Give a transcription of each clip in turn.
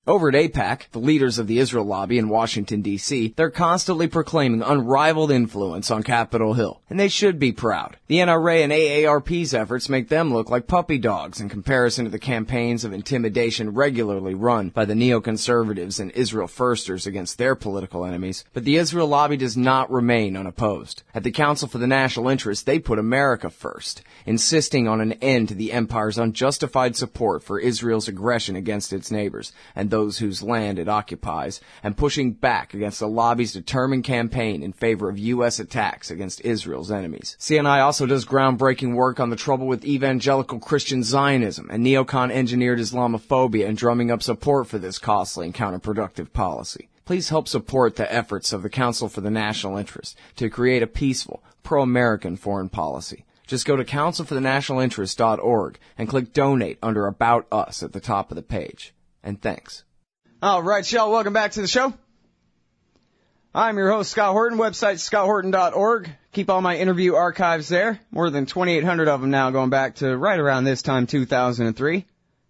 Over at AIPAC, the leaders of the Israel lobby in Washington, D.C., they're constantly proclaiming unrivaled influence on Capitol Hill, and they should be proud. The NRA and AARP's efforts make them look like puppy dogs in comparison to the campaigns of intimidation regularly run by the neoconservatives and Israel firsters against their political enemies. But the Israel lobby does not remain unopposed. At the Council for the National Interest, they put America first, insisting on an end to the empire's unjustified support for Israel's aggression against its neighbors and those whose land it occupies, and pushing back against the lobby's determined campaign in favor of U.S. attacks against Israel's enemies. CNI also does groundbreaking work on the trouble with evangelical Christian Zionism and neocon-engineered Islamophobia and drumming up support for this costly and counterproductive policy. Please help support the efforts of the Council for the National Interest to create a peaceful, pro-American foreign policy. Just go to councilforthenationalinterest.org and click Donate under About Us at the top of the page. And thanks. All right, y'all, welcome back to the show. I'm your host, Scott Horton, website scotthorton.org. Keep all my interview archives there. More than 2,800 of them now, going back to right around this time, 2003.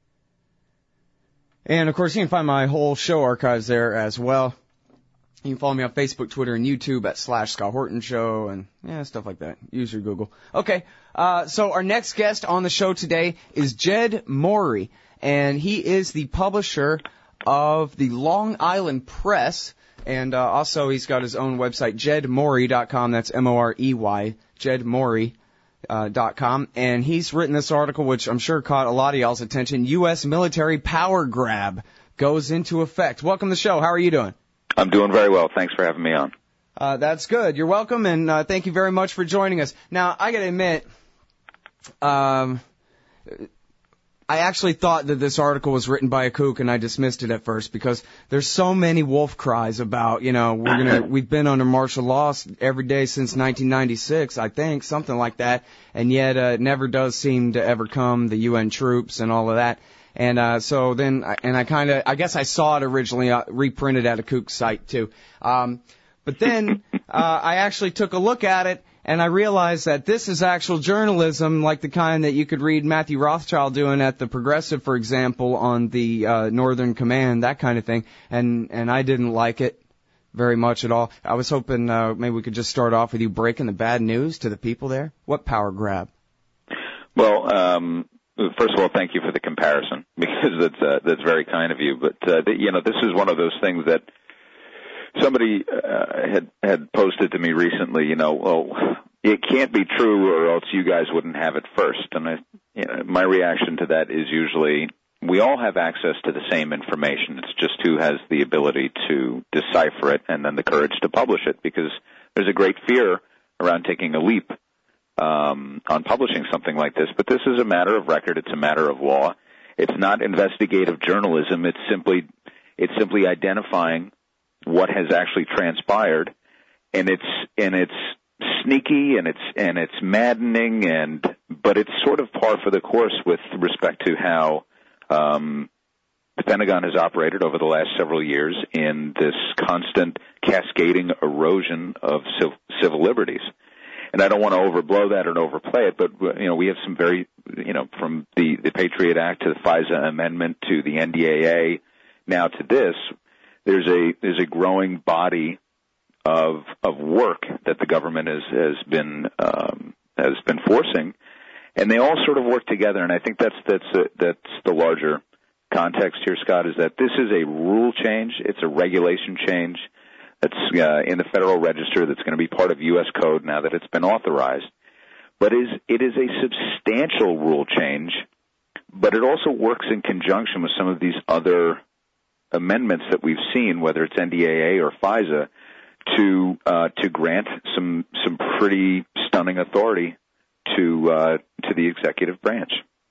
And, of course, you can find my whole show archives there as well. You can follow me on Facebook, Twitter, and YouTube at /Scott Horton Show and, stuff like that. Use your Google. Okay, so our next guest on the show today is Jed Morey. And he is the publisher of the Long Island Press, and also he's got his own website, jedmorey.com. That's M-O-R-E-Y, jedmorey.com. And he's written this article, which I'm sure caught a lot of y'all's attention. U.S. military power grab goes into effect. Welcome to the show. How are you doing? I'm doing very well. Thanks for having me on. That's good. You're welcome, and thank you very much for joining us. Now, I got to admit, I actually thought that this article was written by a kook, and I dismissed it at first because there's so many wolf cries about, we've been under martial law every day since 1996, I think, something like that, and yet it never does seem to ever come, the UN troops and all of that. And so then, I guess I saw it originally reprinted at a kook site too. But then I actually took a look at it. And I realized that this is actual journalism, like the kind that you could read Matthew Rothschild doing at the Progressive, for example, on the Northern Command, that kind of thing. And I didn't like it very much at all. I was hoping maybe we could just start off with you breaking the bad news to the people there. What power grab? Well, first of all, thank you for the comparison, because that's very kind of you. But this is one of those things that somebody had posted to me recently, it can't be true or else you guys wouldn't have it first. And my reaction to that is usually we all have access to the same information. It's just who has the ability to decipher it and then the courage to publish it, because there's a great fear around taking a leap on publishing something like this. But this is a matter of record. It's a matter of law. It's not investigative journalism. It's simply identifying what has actually transpired, and it's sneaky and it's maddening, but it's sort of par for the course with respect to how the Pentagon has operated over the last several years in this constant cascading erosion of civil liberties. And I don't want to overblow that or overplay it, but we have some very from the Patriot Act to the FISA amendment to the NDAA now to this. There's a growing body of work that the government has been forcing, and they all sort of work together. And I think that's the larger context here, Scott, is that this is a rule change. It's a regulation change that's in the Federal Register that's going to be part of U.S. code now that it's been authorized. But it is a substantial rule change, but it also works in conjunction with some of these other amendments that we've seen, whether it's NDAA or FISA, to grant some pretty stunning authority to the executive branch.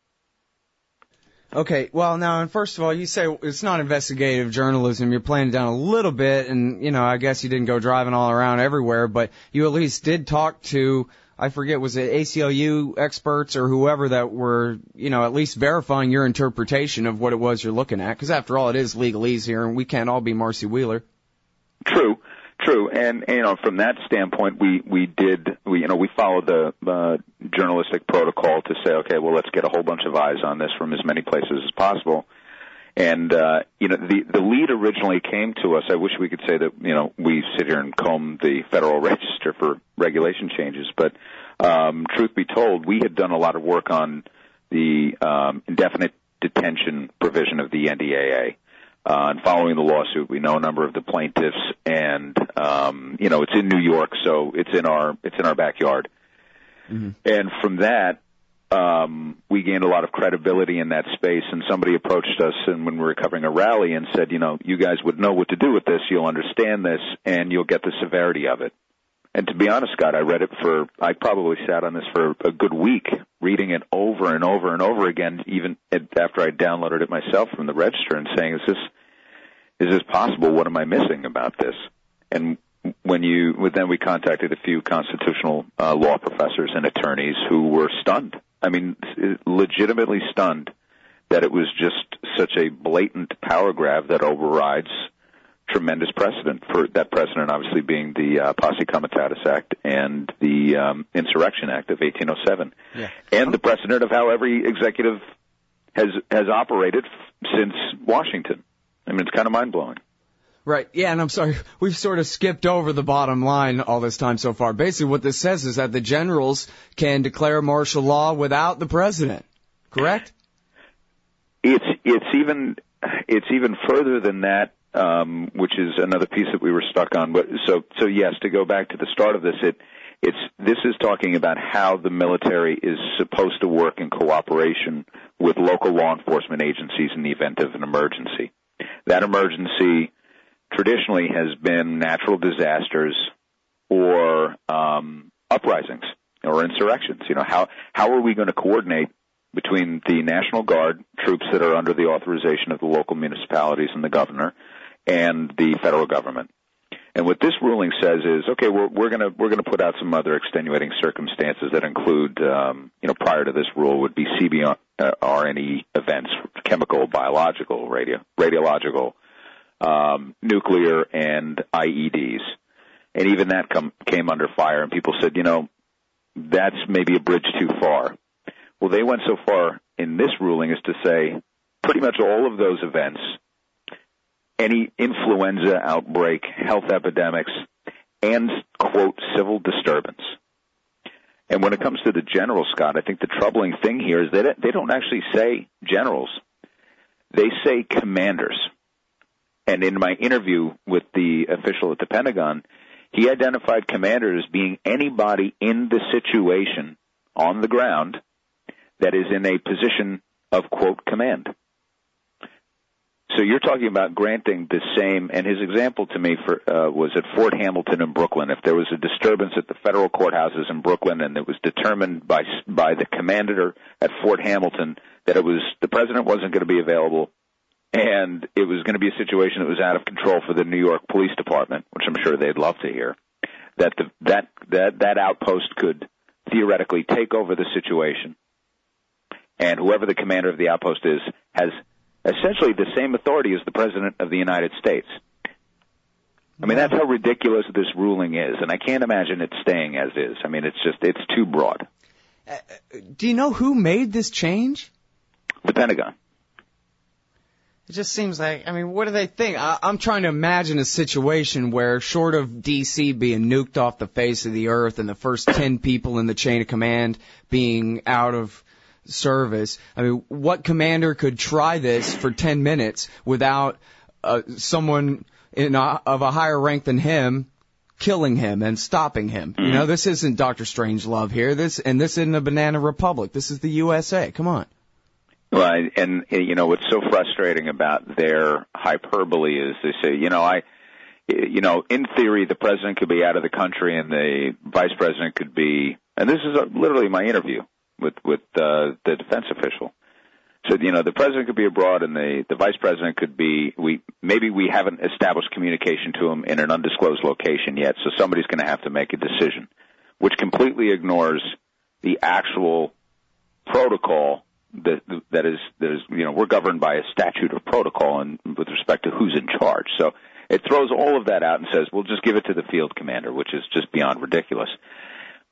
Okay, well, now, and first of all, you say it's not investigative journalism. You're playing it down a little bit, and, I guess you didn't go driving all around everywhere, but you at least did talk to, I forget, was it ACLU experts or whoever that were, at least verifying your interpretation of what it was you're looking at? Because after all, it is legalese here, and we can't all be Marcy Wheeler. True. And, from that standpoint, we followed the journalistic protocol to say, okay, well, let's get a whole bunch of eyes on this from as many places as possible. And, the lead originally came to us. I wish we could say that, we sit here and comb the Federal Register for regulation changes. But, truth be told, we had done a lot of work on the, indefinite detention provision of the NDAA. And following the lawsuit, we know a number of the plaintiffs, and, it's in New York, so it's in our backyard. Mm-hmm. And from that, we gained a lot of credibility in that space, and somebody approached us and when we were covering a rally and said, you guys would know what to do with this, you'll understand this, and you'll get the severity of it. And to be honest, Scott, I probably sat on this for a good week, reading it over and over and over again, even after I downloaded it myself from the Register, and saying, is this possible? What am I missing about this? And then we contacted a few constitutional law professors and attorneys who were stunned. I mean, legitimately stunned that it was just such a blatant power grab that overrides tremendous precedent, for that precedent obviously being the Posse Comitatus Act and the Insurrection Act of 1807, and the precedent of how every executive has operated since Washington. I mean, it's kind of mind-blowing. Right, yeah, and I'm sorry, we've sort of skipped over the bottom line all this time so far. Basically, what this says is that the generals can declare martial law without the president, correct? It's even further than that, which is another piece that we were stuck on. But so yes, to go back to the start of this, this is talking about how the military is supposed to work in cooperation with local law enforcement agencies in the event of an emergency. That emergency traditionally has been natural disasters or uprisings or insurrections. How are we going to coordinate between the National Guard troops that are under the authorization of the local municipalities and the governor and the federal government? And what this ruling says is, okay, we're going to put out some other extenuating circumstances that include, prior to this rule would be CBRNE events, chemical, biological, radiological, nuclear, and IEDs. And even that came under fire, and people said, that's maybe a bridge too far. Well, they went so far in this ruling as to say pretty much all of those events, any influenza outbreak, health epidemics, and, quote, civil disturbance. And when it comes to the generals, Scott, I think the troubling thing here is that they don't actually say generals. They say commanders. And in my interview with the official at the Pentagon, he identified commander as being anybody in the situation on the ground that is in a position of, quote, command. So you're talking about granting the same, and his example to me was at Fort Hamilton in Brooklyn. If there was a disturbance at the federal courthouses in Brooklyn and it was determined by the commander at Fort Hamilton that the president wasn't going to be available, and it was going to be a situation that was out of control for the New York Police Department, which I'm sure they'd love to hear, that outpost could theoretically take over the situation, and whoever the commander of the outpost is has essentially the same authority as the President of the United States. I mean, that's how ridiculous this ruling is, and I can't imagine it staying as is. I mean, it's too broad. Do you know who made this change? The Pentagon. It just seems like, what do they think? I'm trying to imagine a situation where, short of D.C. being nuked off the face of the earth and the first 10 people in the chain of command being out of service, what commander could try this for 10 minutes without someone of a higher rank than him killing him and stopping him? Mm-hmm. This isn't Dr. Strangelove here. This isn't a banana republic. This is the USA. Come on. Well, and what's so frustrating about their hyperbole is they say, in theory, the president could be out of the country and the vice president could be, and this is literally my interview with the defense official. So, the president could be abroad and the vice president could be, maybe we haven't established communication to him in an undisclosed location yet, so somebody's going to have to make a decision, which completely ignores the actual protocol that is, we're governed by a statute of protocol and with respect to who's in charge. So it throws all of that out and says, we'll just give it to the field commander, which is just beyond ridiculous.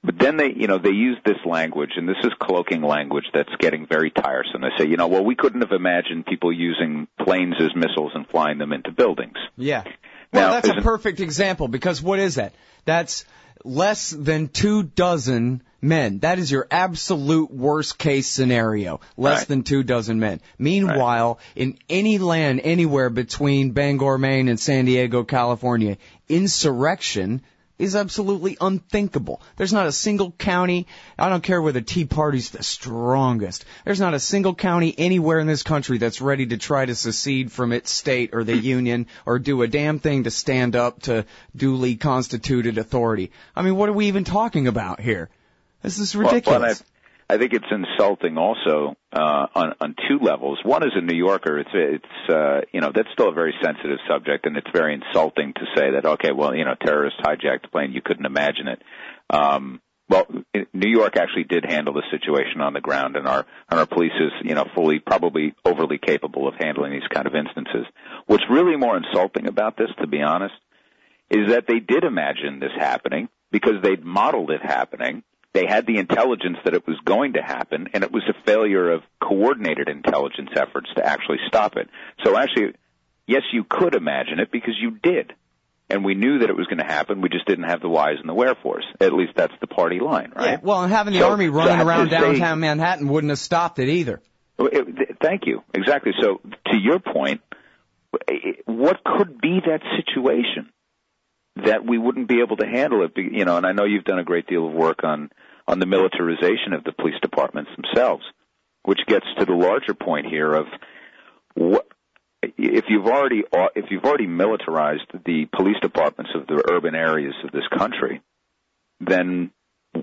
But then they use this language, and this is cloaking language that's getting very tiresome. They say, well, we couldn't have imagined people using planes as missiles and flying them into buildings. Yeah. Well, Now, that's a perfect example, because what is that? That's less than 24 men. That is your absolute worst case scenario. Less than 24 men. Meanwhile, in any land anywhere between Bangor, Maine and San Diego, California, insurrection is absolutely unthinkable. There's not a single county, I don't care whether Tea Party's the strongest, there's not a single county anywhere in this country that's ready to try to secede from its state or the union or do a damn thing to stand up to duly constituted authority. I mean, what are we even talking about here? This is ridiculous. Well, I think it's insulting also on two levels. One, as a New Yorker, it's that's still a very sensitive subject, and it's very insulting to say that, okay, well, terrorists hijacked the plane, you couldn't imagine it. Well, New York actually did handle the situation on the ground, and our police is, fully, probably overly capable of handling these kind of instances. What's really more insulting about this, to be honest, is that they did imagine this happening because they'd modeled it happening. They had the intelligence that it was going to happen, and it was a failure of coordinated intelligence efforts to actually stop it. So actually, yes, you could imagine it because you did. And we knew that it was going to happen. We just didn't have the whys and the wherefores. At least that's the party line, right? Yeah, well, and having the Army running around downtown Manhattan wouldn't have stopped it either. Thank you. Exactly. So to your point, what could be that situation that we wouldn't be able to handle it? And I know you've done a great deal of work on the militarization of the police departments themselves, which gets to the larger point here of what if you've already militarized the police departments of the urban areas of this country, then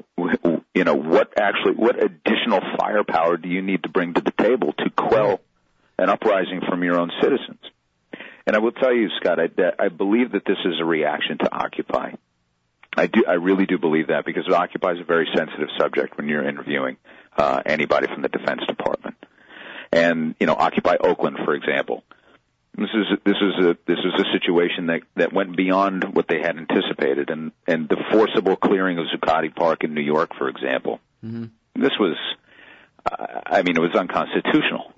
what additional firepower do you need to bring to the table to quell an uprising from your own citizens? And I will tell you, Scott, I believe that this is a reaction to Occupy. I really do believe that, because Occupy is a very sensitive subject when you're interviewing anybody from the Defense Department. And Occupy Oakland, for example. This is a situation that went beyond what they had anticipated, and the forcible clearing of Zuccotti Park in New York, for example. Mm-hmm. This was, it was unconstitutional.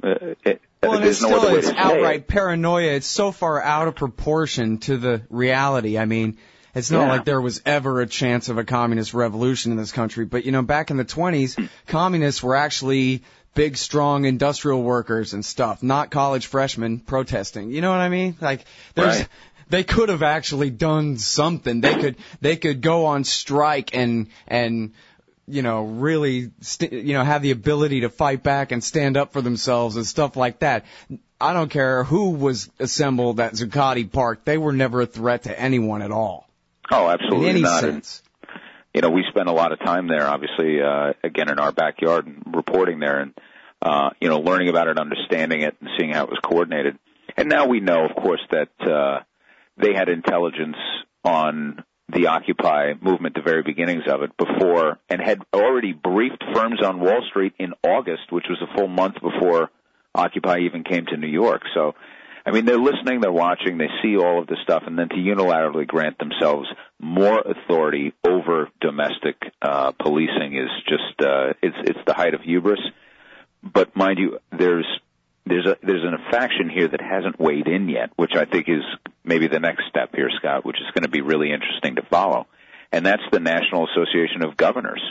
It's outright paranoia. It's so far out of proportion to the reality. I mean, it's not like there was ever a chance of a communist revolution in this country. But, back in the 1920s, communists were actually big, strong industrial workers and stuff, not college freshmen protesting. You know what I mean? Like, they could have actually done something. They could go on strike and really, have the ability to fight back and stand up for themselves and stuff like that. I don't care who was assembled at Zuccotti Park. They were never a threat to anyone at all. Oh, absolutely in any not. sense. We spent a lot of time there, obviously, again, in our backyard and reporting there and, learning about it, understanding it, and seeing how it was coordinated. And now we know, of course, that they had intelligence on the Occupy movement, the very beginnings of it, before, and had already briefed firms on Wall Street in August, which was a full month before Occupy even came to New York. So, they're listening, they're watching, they see all of this stuff, and then to unilaterally grant themselves more authority over domestic policing is just it's the height of hubris. But mind you, there's an faction here that hasn't weighed in yet, which I think is maybe the next step here, Scott, which is going to be really interesting to follow, and that's the National Association of Governors.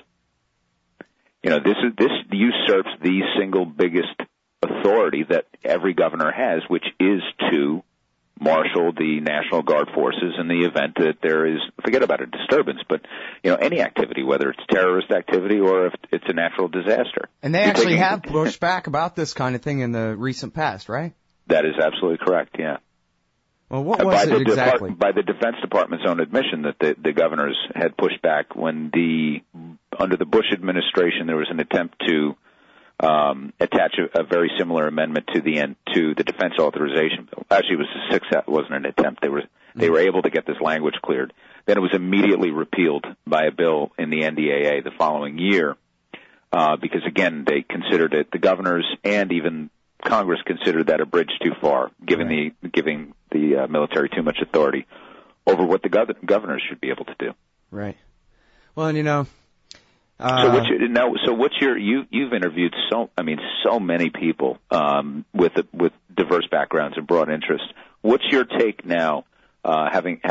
This usurps the single biggest authority that every governor has, which is to marshal the National Guard forces in the event that there is, forget about a disturbance, but, any activity, whether it's terrorist activity or if it's a natural disaster. And they actually have pushed back about this kind of thing in the recent past, right? That is absolutely correct, yeah. Well, what was it exactly? By the Defense Department's own admission that the governors had pushed back when under the Bush administration there was an attempt to attach a very similar amendment to the defense authorization bill. Actually, it was a success. It wasn't an attempt. They were able to get this language cleared. Then it was immediately repealed by a bill in the NDAA the following year, because again they considered it. The governors and even Congress considered that a bridge too far, giving the military too much authority over what the governors should be able to do. Right. Well, and You've interviewed so many people with diverse backgrounds and broad interests. What's your take now, having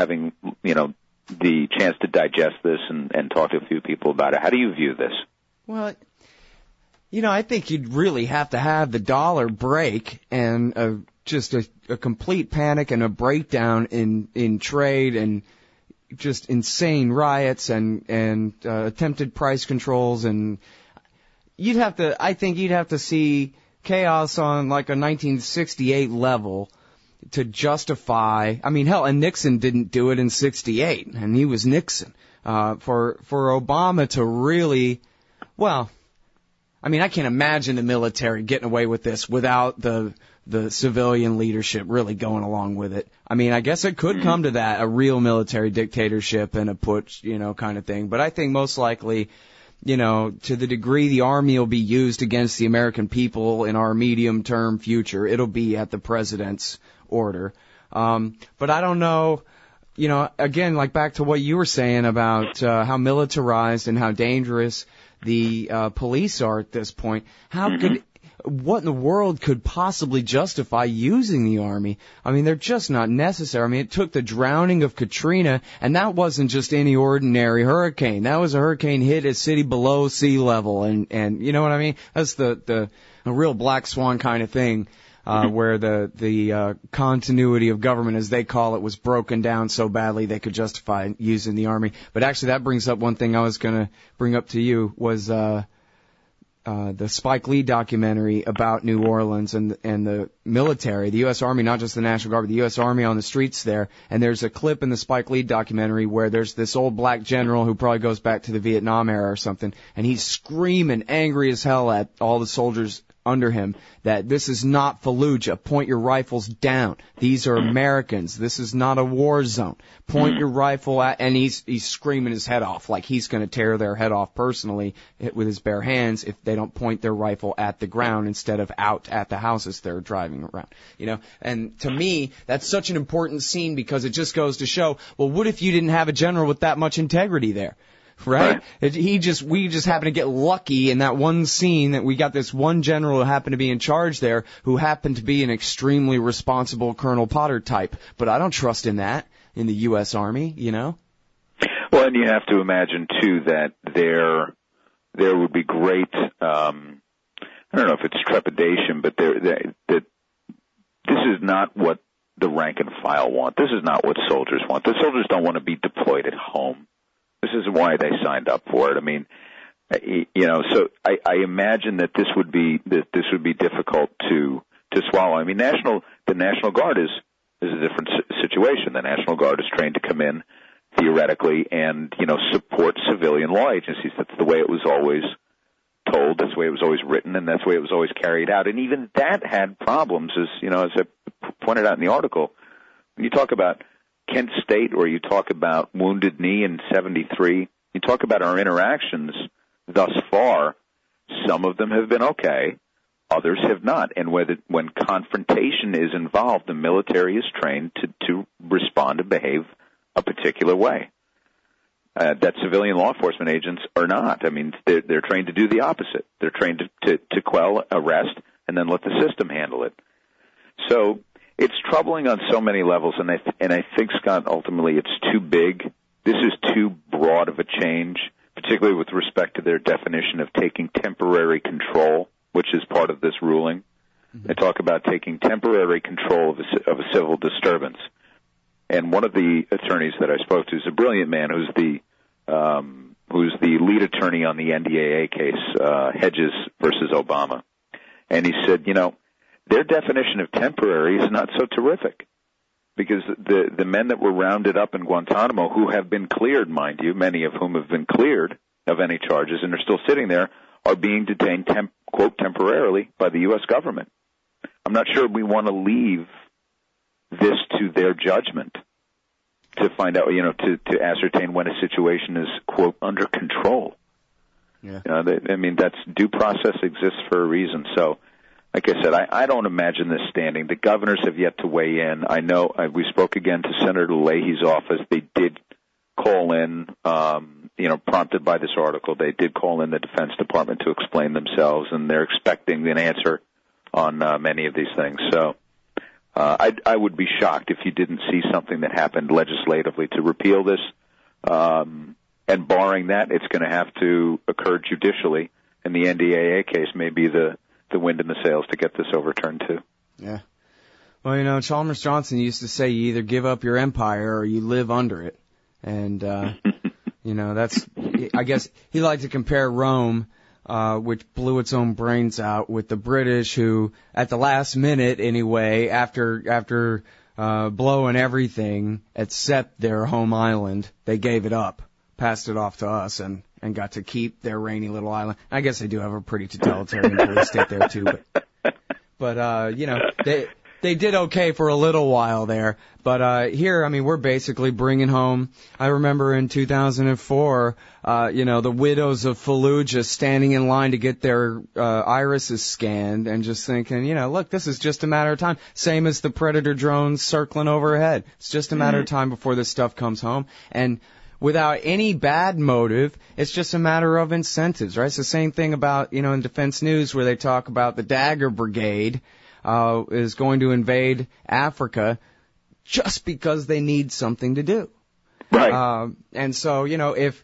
the chance to digest this and talk to a few people about it? How do you view this? Well, I think you'd really have to have the dollar break and just a complete panic and a breakdown in trade and just insane riots and attempted price controls, and I think you'd have to see chaos on like a 1968 level to justify. I mean, hell, and Nixon didn't do it in 68, and he was Nixon. For Obama to really, well, I mean, I can't imagine the military getting away with this without the civilian leadership really going along with it. I mean, I guess it could come to that, a real military dictatorship and a putsch, kind of thing. But I think most likely, to the degree the Army will be used against the American people in our medium-term future, it'll be at the president's order. But I don't know, again, like back to what you were saying about how militarized and how dangerous the police are at this point. What in the world could possibly justify using the Army? I mean, they're just not necessary. I mean, it took the drowning of Katrina, and that wasn't just any ordinary hurricane. That was a hurricane hit a city below sea level, and you know what I mean? That's the real black swan kind of thing, where the continuity of government, as they call it, was broken down so badly they could justify using the Army. But actually, that brings up one thing I was going to bring up to you was the Spike Lee documentary about New Orleans and the military, the U.S. Army, not just the National Guard, but the U.S. Army on the streets there. And there's a clip in the Spike Lee documentary where there's this old black general who probably goes back to the Vietnam era or something, and he's screaming angry as hell at all the soldiers under him that this is not Fallujah. Point your rifles down. These are Americans. This is not a war zone. Point your rifle at, and he's screaming his head off like he's going to tear their head off personally with his bare hands if they don't point their rifle at the ground instead of out at the houses they're driving around. And to me, that's such an important scene because it just goes to show, well, what if you didn't have a general with that much integrity there? Right? We just happen to get lucky in that one scene that we got this one general who happened to be in charge there who happened to be an extremely responsible Colonel Potter type. But I don't trust in that in the U.S. Army, Well, and you have to imagine, too, that there would be great, I don't know if it's trepidation, but that this is not what the rank and file want. This is not what soldiers want. The soldiers don't want to be deployed at home. This is why they signed up for it. I mean, so I imagine that this would be difficult to swallow. I mean, the National Guard is a different situation. The National Guard is trained to come in theoretically and support civilian law agencies. That's the way it was always told. That's the way it was always written, and that's the way it was always carried out. And even that had problems, as I pointed out in the article. When you talk about Kent State, or you talk about Wounded Knee in 73, you talk about our interactions thus far, some of them have been okay, others have not. And when confrontation is involved, the military is trained to respond and behave a particular way. That civilian law enforcement agents are not. I mean, they're trained to do the opposite. They're trained to quell, arrest, and then let the system handle it. So it's troubling on so many levels, and I think, Scott, ultimately it's too big. This is too broad of a change, particularly with respect to their definition of taking temporary control, which is part of this ruling. They talk about taking temporary control of a civil disturbance. And one of the attorneys that I spoke to is a brilliant man who's the lead attorney on the NDAA case, Hedges versus Obama. And he said, their definition of temporary is not so terrific because the men that were rounded up in Guantanamo, who have been cleared, mind you, many of whom have been cleared of any charges and are still sitting there, are being detained, quote, temporarily by the U.S. government. I'm not sure we want to leave this to their judgment to find out, to ascertain when a situation is, quote, under control. Yeah. That's due process exists for a reason. So, like I said, I don't imagine this standing. The governors have yet to weigh in. I know we spoke again to Senator Leahy's office. They did call in prompted by this article, they did call in the Defense Department to explain themselves, and they're expecting an answer on many of these things. So I would be shocked if you didn't see something that happened legislatively to repeal this. And barring that, it's going to have to occur judicially, and the NDAA case may be the wind in the sails to get this overturned too. Yeah. Well, Chalmers Johnson used to say you either give up your empire or you live under it. And, that's, I guess he liked to compare Rome, which blew its own brains out, with the British who, at the last minute anyway, after blowing everything except their home island, they gave it up, passed it off to us, and got to keep their rainy little island. I guess they do have a pretty totalitarian police state there too, but they did okay for a little while there. But here, we're basically bringing home, I remember in 2004, the widows of Fallujah standing in line to get their irises scanned and just thinking, look, this is just a matter of time. Same as the Predator drones circling overhead. It's just a matter of time before this stuff comes home. And without any bad motive, it's just a matter of incentives, right? It's the same thing about, in Defense News where they talk about the Dagger Brigade is going to invade Africa just because they need something to do. Right. And so, if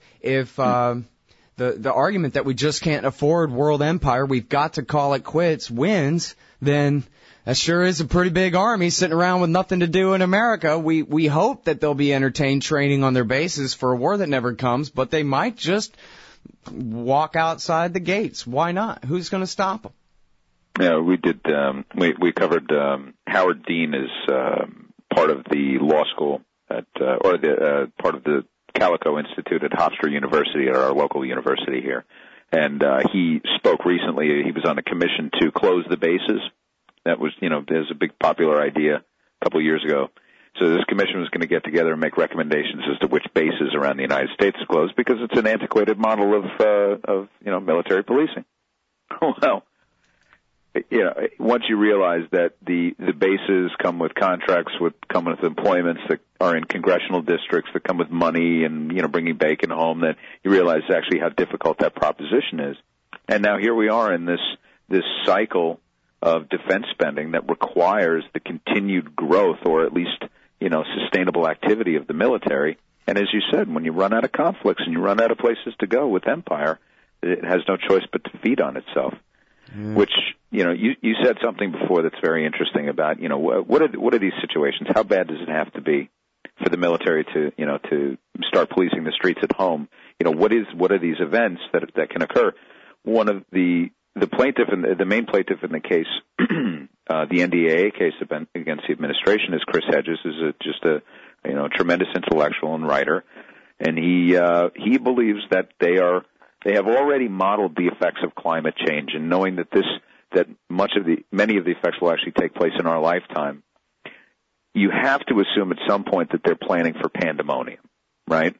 the argument that we just can't afford world empire, we've got to call it quits, wins, then that sure is a pretty big army sitting around with nothing to do in America. We hope that they'll be entertained training on their bases for a war that never comes, but they might just walk outside the gates. Why not? Who's going to stop them? Yeah, we did. We covered Howard Dean is part of the law school at part of the Calico Institute at Hofstra University, at our local university here, and he spoke recently. He was on a commission to close the bases. That was, there's a big popular idea a couple of years ago. So this commission was going to get together and make recommendations as to which bases around the United States to close, because it's an antiquated model of military policing. Well, once you realize that the bases come with contracts, come with employments that are in congressional districts, that come with money and, bringing bacon home, that you realize actually how difficult that proposition is. And now here we are in this cycle of defense spending that requires the continued growth, or at least, sustainable activity of the military. And as you said, when you run out of conflicts and you run out of places to go with empire, it has no choice but to feed on itself. Which, you said something before that's very interesting about, what are these situations? How bad does it have to be for the military to start policing the streets at home? What are these events that can occur? One of the plaintiff and the main plaintiff in the case, the NDAA case against the administration, is Chris Hedges, is just a tremendous intellectual and writer, and he believes that they have already modeled the effects of climate change, and knowing that many of the effects will actually take place in our lifetime, you have to assume at some point that they're planning for pandemonium, right?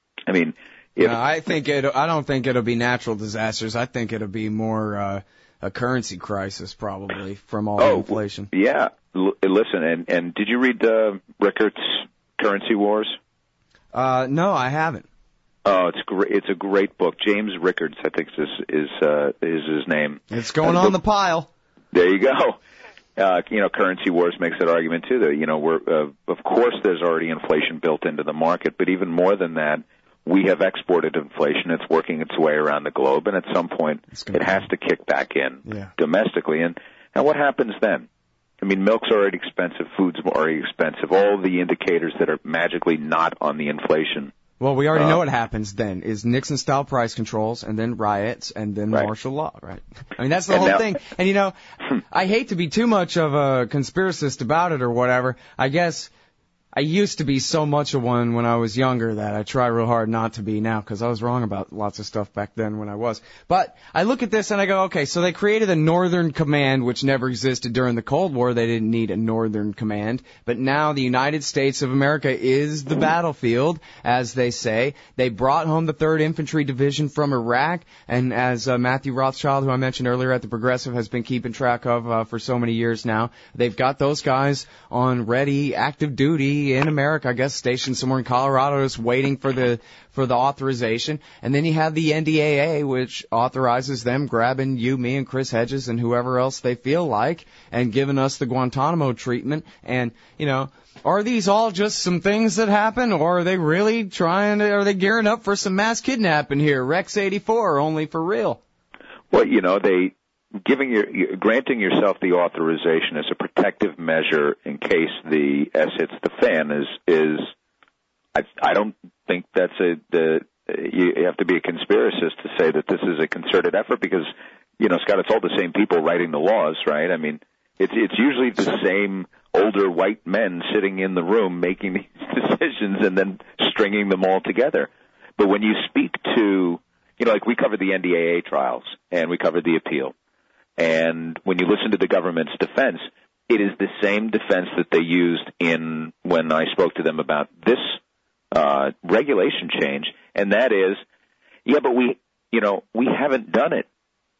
I don't think it'll be natural disasters. I think it'll be more a currency crisis, probably, from all the inflation. Yeah. Listen, and did you read Rickards' Currency Wars? No, I haven't. Oh, it's great. It's a great book. James Rickards, I think, is his name. It's going on the pile. There you go. Currency Wars makes that argument too. That of course there's already inflation built into the market, but even more than that, we have exported inflation. It's working its way around the globe, and at some point it has to kick back in domestically. And what happens then? Milk's already expensive, food's already expensive. All the indicators that are magically not on the inflation. Well, we already know what happens then, is Nixon-style price controls, and then riots, and then martial law, right? That's the whole thing. And, I hate to be too much of a conspiracist about it or whatever. I guess I used to be so much of one when I was younger that I try real hard not to be now, because I was wrong about lots of stuff back then when I was. But I look at this and I go, okay, so they created a Northern Command, which never existed during the Cold War. They didn't need a Northern Command. But now the United States of America is the battlefield, as they say. They brought home the 3rd Infantry Division from Iraq, and as Matthew Rothschild, who I mentioned earlier at the Progressive, has been keeping track of for so many years now, they've got those guys on ready, active duty agency in America, I guess stationed somewhere in Colorado, is waiting for the authorization. And then you have the NDAA, which authorizes them grabbing you, me, and Chris Hedges and whoever else they feel like and giving us the Guantanamo treatment. And, are these all just some things that happen, or are they really are they gearing up for some mass kidnapping here? Rex 84, only for real. Well, granting yourself the authorization as a protective measure in case the S hits the fan I don't think that's you have to be a conspiracist to say that this is a concerted effort because, Scott, it's all the same people writing the laws, right? I mean, it's usually the same older white men sitting in the room making these decisions and then stringing them all together. But when you speak to, like we covered the NDAA trials and we covered the appeal. And when you listen to the government's defense, it is the same defense that they used when I spoke to them about this regulation change, and that is, but we haven't done it.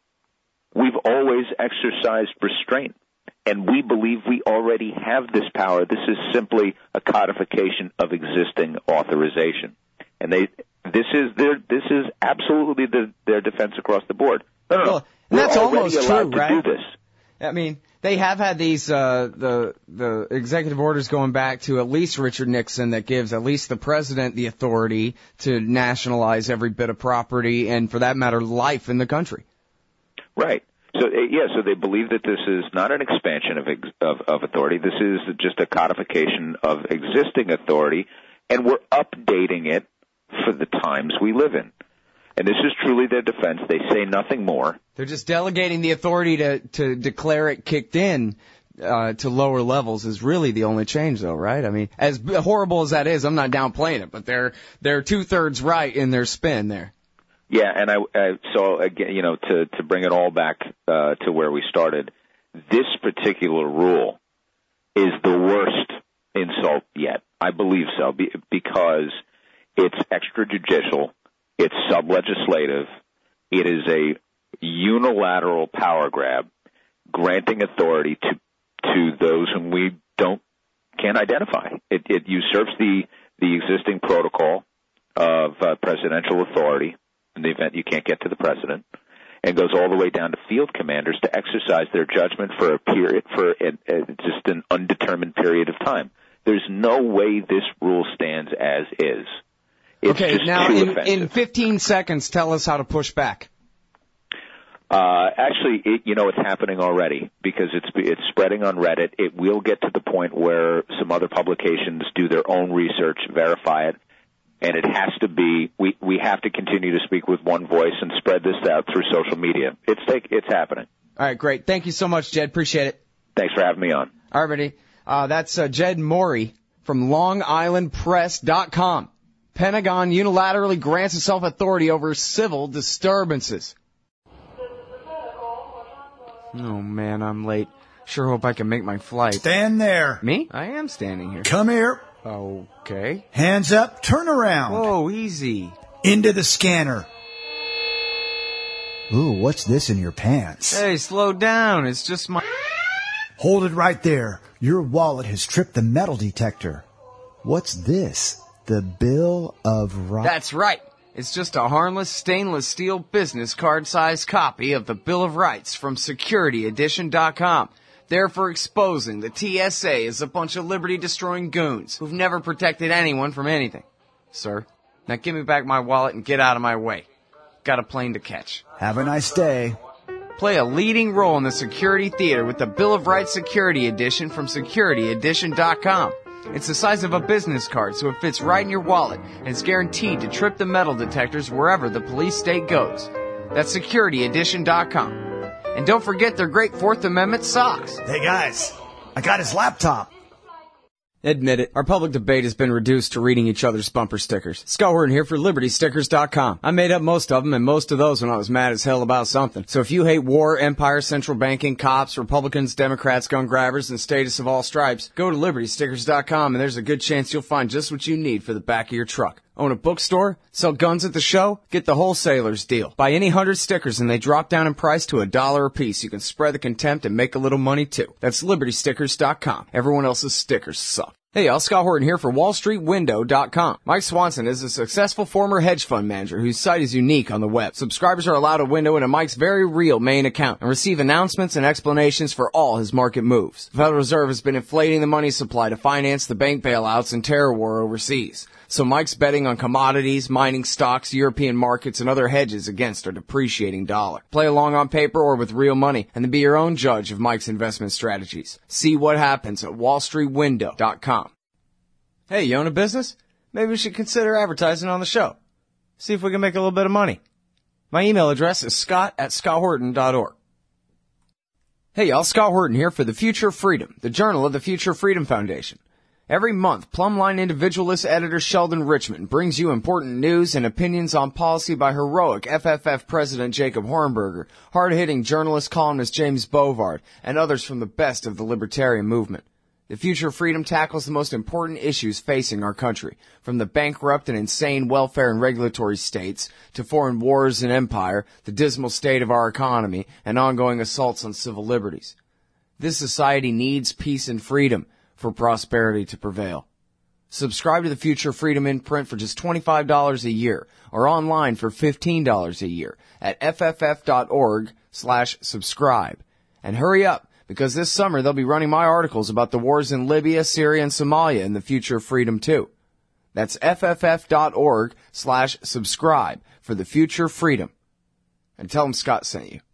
We've always exercised restraint, and we believe we already have this power. This is simply a codification of existing authorization, and this is absolutely their defense across the board. No. That's almost true, right? To do this. I mean, they have had these the executive orders going back to at least Richard Nixon that gives at least the president the authority to nationalize every bit of property and, for that matter, life in the country. Right. So they believe that this is not an expansion of authority. This is just a codification of existing authority, and we're updating it for the times we live in. And this is truly their defense. They say nothing more. They're just delegating the authority to declare it kicked in to lower levels is really the only change, though, right? I mean, as horrible as that is, I'm not downplaying it, but they're 2/3 right in their spin there. Yeah, and so again, to bring it all back to where we started, this particular rule is the worst insult yet. I believe so, because it's extrajudicial. It's sub-legislative. It is a unilateral power grab, granting authority to those whom we can't identify. It usurps the existing protocol of presidential authority in the event you can't get to the president, and goes all the way down to field commanders to exercise their judgment for just an undetermined period of time. There's no way this rule stands as is. It's now in 15 seconds, tell us how to push back. Actually, it's happening already because it's spreading on Reddit. It will get to the point where some other publications do their own research, verify it, and it has to be. We have to continue to speak with one voice and spread this out through social media. It's happening. All right, great. Thank you so much, Jed. Appreciate it. Thanks for having me on. All right, buddy. That's Jed Morey from LongIslandPress.com. Pentagon unilaterally grants itself authority over civil disturbances. Oh, man, I'm late. Sure hope I can make my flight. Stand there. Me? I am standing here. Come here. Okay. Hands up, turn around. Whoa, easy. Into the scanner. Ooh, what's this in your pants? Hey, slow down. It's just my... Hold it right there. Your wallet has tripped the metal detector. What's this? The Bill of Rights? That's right. It's just a harmless stainless steel business card-sized copy of the Bill of Rights from SecurityEdition.com. There for exposing the TSA as a bunch of liberty-destroying goons who've never protected anyone from anything. Sir, now give me back my wallet and get out of my way. Got a plane to catch. Have a nice day. Play a leading role in the security theater with the Bill of Rights Security Edition from SecurityEdition.com. It's the size of a business card, so it fits right in your wallet, and it's guaranteed to trip the metal detectors wherever the police state goes. That's SecurityEdition.com. And don't forget their great Fourth Amendment socks. Hey guys, I got his laptop. Admit it, our public debate has been reduced to reading each other's bumper stickers. Scott Horton here for LibertyStickers.com. I made up most of them, and most of those when I was mad as hell about something. So if you hate war, empire, central banking, cops, Republicans, Democrats, gun grabbers, and status of all stripes, go to LibertyStickers.com, and there's a good chance you'll find just what you need for the back of your truck. Own a bookstore? Sell guns at the show? Get the wholesaler's deal. Buy any 100 stickers and they drop down in price to $1 a piece. You can spread the contempt and make a little money too. That's LibertyStickers.com. Everyone else's stickers suck. Hey y'all, Scott Horton here for WallStreetWindow.com. Mike Swanson is a successful former hedge fund manager whose site is unique on the web. Subscribers are allowed a window into Mike's very real main account and receive announcements and explanations for all his market moves. The Federal Reserve has been inflating the money supply to finance the bank bailouts and terror war overseas. So Mike's betting on commodities, mining stocks, European markets, and other hedges against our depreciating dollar. Play along on paper or with real money, and then be your own judge of Mike's investment strategies. See what happens at WallStreetWindow.com. Hey, you own a business? Maybe we should consider advertising on the show. See if we can make a little bit of money. My email address is scott@scotthorton.org. Hey y'all, Scott Horton here for The Future of Freedom, the journal of the Future Freedom Foundation. Every month, Plumline individualist editor Sheldon Richmond brings you important news and opinions on policy by heroic FFF President Jacob Hornberger, hard-hitting journalist columnist James Bovard, and others from the best of the libertarian movement. The Future of Freedom tackles the most important issues facing our country, from the bankrupt and insane welfare and regulatory states to foreign wars and empire, the dismal state of our economy, and ongoing assaults on civil liberties. This society needs peace and freedom for prosperity to prevail. Subscribe to the Future of Freedom in print for just $25 a year or online for $15 a year at fff.org/subscribe. And hurry up, because this summer they'll be running my articles about the wars in Libya, Syria, and Somalia in the Future of Freedom too. That's fff.org/subscribe for the Future of Freedom. And tell them Scott sent you.